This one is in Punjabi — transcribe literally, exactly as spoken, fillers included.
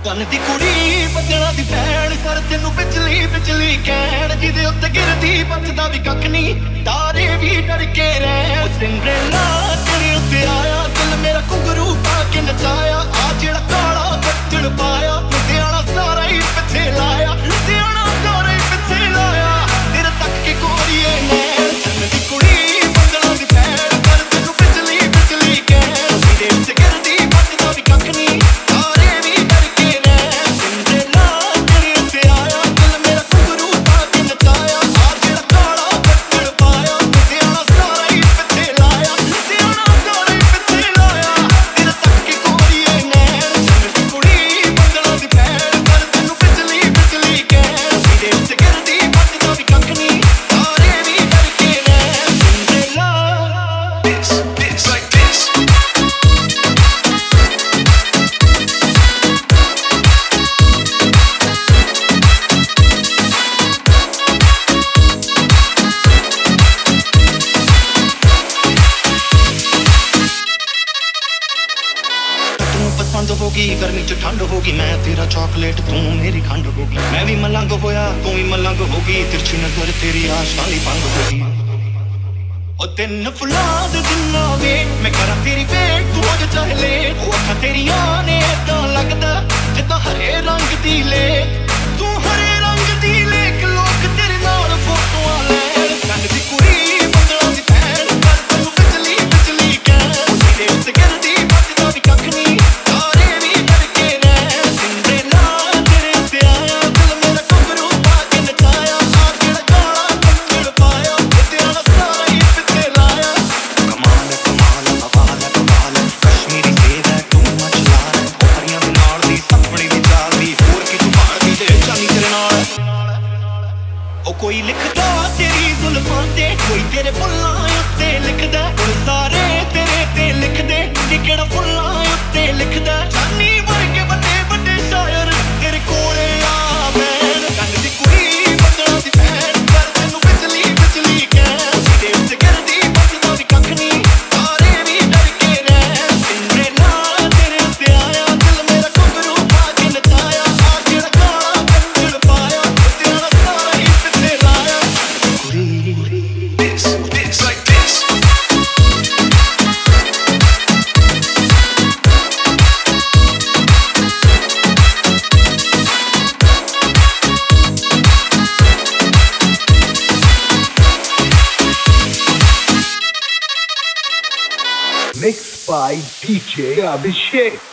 ਕੰਨ ਦੀ ਕੁੜੀ ਬੱਦਲਾਂ ਦੀ ਭੈਣ ਕਰ ਤੈਨੂੰ ਬਿਜਲੀ ਬਿਜਲੀ ਕਹਿਣ ਜਿਹਦੇ ਉੱਤੇ ਗਿਰਦੀ ਬਚਦਾ ਵੀ ਕੱਖ ਨਹੀਂ ਤਾਰੇ ਵੀ ਡਰ ਕੇ ਰਹਿ ਉਹ ਸਿੰਡਰੇਲਾ ਤੇਰੇ ਉੱਤੇ ਆਇਆ ਦਿਲ ਮੇਰਾ ਘੁੰਗਰੂ ਪਾ ਕੇ ਨਚਾਇਆ ਆ ਜਿਹੜਾ ਕਾਲਾ ਬੱਦਲ ਪਾਇਆ ਲੁਧਿਆਣਾ ਸਾਰਾ ਹੀ ਪਿੱਛੇ ਲਾਇਆ ਲੁਧਿਆਣਾ ਸਾਰਾ ਹੀ ਪਿੱਛੇ ਲਾਇਆ ਤੇਰੇ ਤੱਕ ਕੇ ਗੋਰੀਏ ਨੈਣ ਕੰਨ ਦੀ ਕੁੜੀ ਬੱਦਲਾਂ ਦੀ ਭੈਣ ਕਰ ਤੈਨੂੰ ਬਿਜਲੀ ਬਿਜਲੀ ਕਹਿਣ ਜਿਹਦੇ ਉੱਤੇ ਗਿਰਦੀ ਬਚਦਾ ਵੀ ਕੱਖ ਨਹੀਂ ਹੋਗੀ ਗਰਮੀ ਚ ਠੰਡ ਹੋਗੀ ਮੈਂ ਤੇਰਾ ਚਾਕਲੇਟ ਤੂੰ ਮੇਰੀ ਖੰਡ ਹੋਗੀ ਮੈਂ ਵੀ ਮਲੰਗ ਹੋਇਆ ਤੂੰ ਵੀ ਮਲੰਗ ਹੋਗੀ ਤਿਰਛੀ ਨਜ਼ਰ ਤੇਰੀ ਆਸ਼ਕਾਂ ਦੀ ਭੰਗ ਹੋਗੀ ਉਹ ਤਿੰਨ ਫੁੱਲਾਂ ਦੇ ਦਿਨਾਂ ਵੇ ਮੈਂ ਕਰਾਂ ਤੇਰੀ ਵੇਟ ਤੂੰ ਅੱਜ ਚਾਹੇ ਲੈ ਉਹ ਅੱਖਾਂ ਤੇਰੀਆਂ ਨੇ ਏਦਾਂ ਲੱਗਦਾ ਜਿੱਦਾਂ ਹਰੇ ਰੰਗ ਦੀ ਲੇਕ ਤੂੰ ਹਰੇ ਰੰਗ ਦੀ ਲੇਕ ਲੋਕ ਤੇਰੇ ਨਾਲ ਫੋਟੋਆਂ ਲੈਣ ਕੰਨ ਦੀ ਕੁੜੀ ਬੱਦਲਾਂ ਦੀ ਭੈਣ ਕਰ ਤੈਨੂੰ ਬਿਜਲੀ ਬਿਜਲੀ ਕਹਿਣ ਜਿਹਦੇ ਉੱਤੇ ਗਿਰਦੀ ਬਚਦਾ ਵੀ ਕੱਖ ਨਹੀਂ ਕੋਈ ਲਿਖਦਾ ਤੇਰੀ ਜ਼ੁਲਮਾਂ ਤੇ ਕੋਈ ਤੇਰੇ ਫੁੱਲਾਂ ਉੱਤੇ ਲਿਖਦਾ ਹੁਣ ਸਾਰੇ ਤੇਰੇ ਤੇ ਲਿਖਦੇ ਕਿ ਕਿਹੜਾ ਫੁੱਲਾਂ ਉੱਤੇ ਲਿਖਦਾ ਚਾਨੀ ਵਰਗੇ ਵੱਡੇ ਵੱਡੇ ਸ਼ਾਇਰ ਤੇਰੇ ਕੋਲੇ ਆ ਮੈਂ ਕੰਨ ਦੀ ਕੁੜੀ ਬੱਦਲਾਂ ਦੀ ਭੈਣ ਕਰ ਤੈਨੂੰ ਬਿਜਲੀ ਬਿਜਲੀ ਕਹਿਣ ਜਿਹਦੇ ਉੱਤੇ ਗਿਰਦੀ ਬਚਦਾ ਵੀ ਕੱਖ ਨਹੀਂ ਸਾਰੇ ਵੀ ਡਰ ਕੇ ਰਹਿ ਸਿੰਡਰੇਲਾ ਤੇਰੇ ਉੱਤੇ ਆਇਆ ਦਿਲ ਮੇਰਾ ਘੁੰਗਰੂ ਪਾ ਕੇ ਨਚਾਇਆ ਆ ਜਿਹੜਾ ਕਾਲਾ ਬੱਦਲ ਪਾਇਆ ਲੁਧਿਆਣਾ ਸਾਰਾ ਹੀ ਪਿੱਛੇ ਲਾਇਆ This, this, like this. Mixed by D J Abhishek.